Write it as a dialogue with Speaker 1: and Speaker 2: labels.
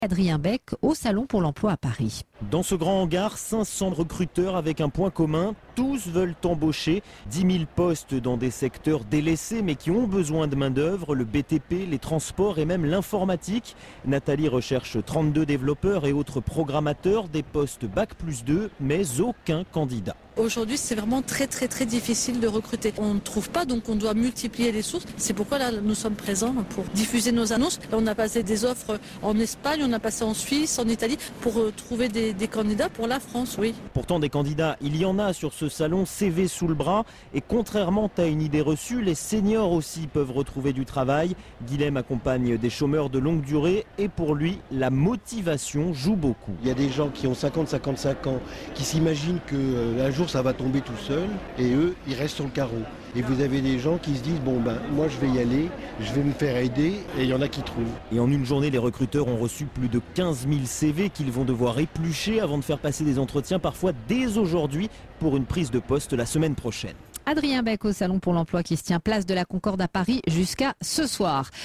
Speaker 1: Adrien Beck au Salon pour l'emploi à Paris.
Speaker 2: Dans ce grand hangar, 500 recruteurs avec un point commun. Tous veulent embaucher 10 000 postes dans des secteurs délaissés mais qui ont besoin de main-d'œuvre, le BTP, les transports et même l'informatique. Nathalie recherche 32 développeurs et autres programmateurs, des postes Bac+2, mais aucun candidat.
Speaker 3: Aujourd'hui, c'est vraiment très difficile de recruter. On ne trouve pas, donc on doit multiplier les sources. C'est pourquoi là, nous sommes présents pour diffuser nos annonces. Là, on a passé des offres en Espagne, on a passé en Suisse, en Italie, pour trouver des candidats pour la France, oui.
Speaker 2: Pourtant, des candidats, il y en a sur ce salon, CV sous le bras. Et contrairement à une idée reçue, les seniors aussi peuvent retrouver du travail. Guilhem accompagne des chômeurs de longue durée et pour lui, la motivation joue beaucoup.
Speaker 4: Il y a des gens qui ont 50-55 ans qui s'imaginent qu'un jour ça va tomber tout seul et eux, ils restent sur le carreau. Et vous avez des gens qui se disent, moi je vais y aller, je vais me faire aider et il y en a qui trouvent.
Speaker 2: Et en une journée, les recruteurs ont reçu plus de 15 000 CV qu'ils vont devoir éplucher avant de faire passer des entretiens, parfois dès aujourd'hui, pour une prise de poste la semaine prochaine.
Speaker 1: Adrien Beck au Salon pour l'emploi qui se tient place de la Concorde à Paris jusqu'à ce soir.